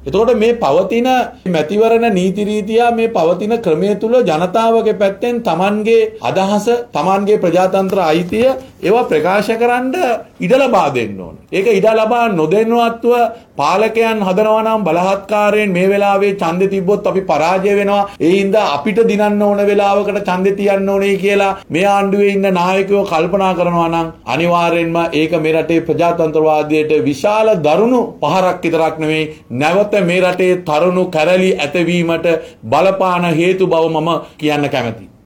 එතකොට මේ පවතින මැතිවරණ නීති රීතිය මේ පවතින ක්‍රමයේ තුල ජනතාවගේ පැත්තෙන් Tamanගේ අදහස, Tamanගේ ප්‍රජාතන්ත්‍ර අයිතිය ඒවා ප්‍රකාශ කරන්න ඉඩ ලබා දෙන්න ඕනේ. ඒක ඉඩ ලබා නොදෙන්නවත්ව පාලකයන් හදනවා නම් බලහත්කාරයෙන් මේ වෙලාවේ ඡන්දෙ තිබ්බොත් අපි පරාජය වෙනවා. ඒ හින්දා අපිට දිනන්න ඕන වෙලාවකට ඡන්දෙ තියන්න ඕනේ කියලා මේ ආණ්ඩුවේ ඉන්න නායකයෝ කල්පනා කරනවා නම් අනිවාර්යෙන්ම ඒක මේ රටේ ප්‍රජාතන්ත්‍රවාදයට විශාල දරුණු පහරක් විතරක් නෙවෙයි නැවත මේ රටේ තරුණු කැරලි ඇතවීමට බලපාන හේතු බව මම කියන්න කැමතියි.